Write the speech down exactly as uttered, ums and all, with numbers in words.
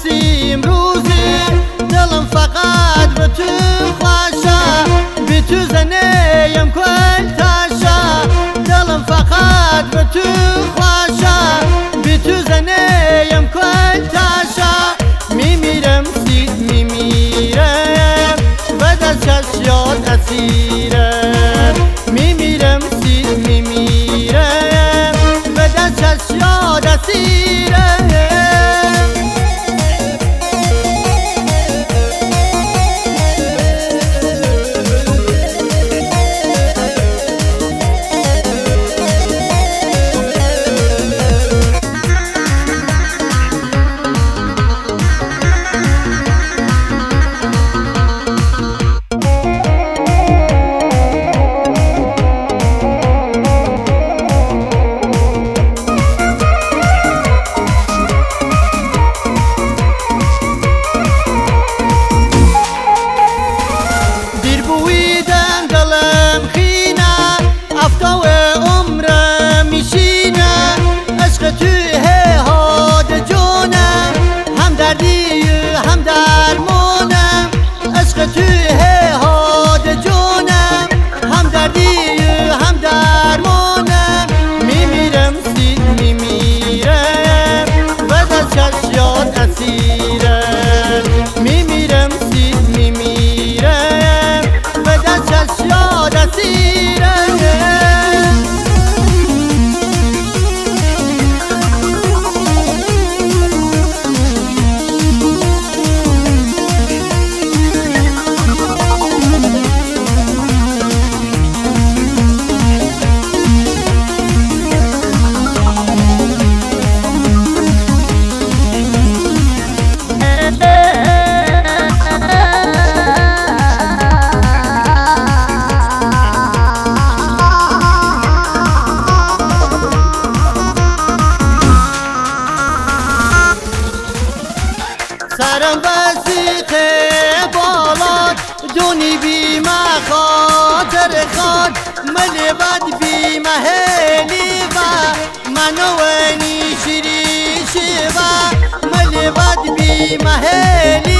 نسیم روزی دلم فقط به تو خوشه، بی تو زنیم کل تاشه. دلم فقط به تو خوشه، بی تو زنیم کل تاشه. میمیرم سید میمیرم و در چشیات اسیرم. میمیرم سید میمیرم و در چشیات اسیرم. میمیرم سید میمیرم و در چشیات اسیرم. سرم وسیقه بالات دونی بی ما خاطر خان ملی بد بی مهلی و منوانی شیری شیوا ملی بد بی مهلی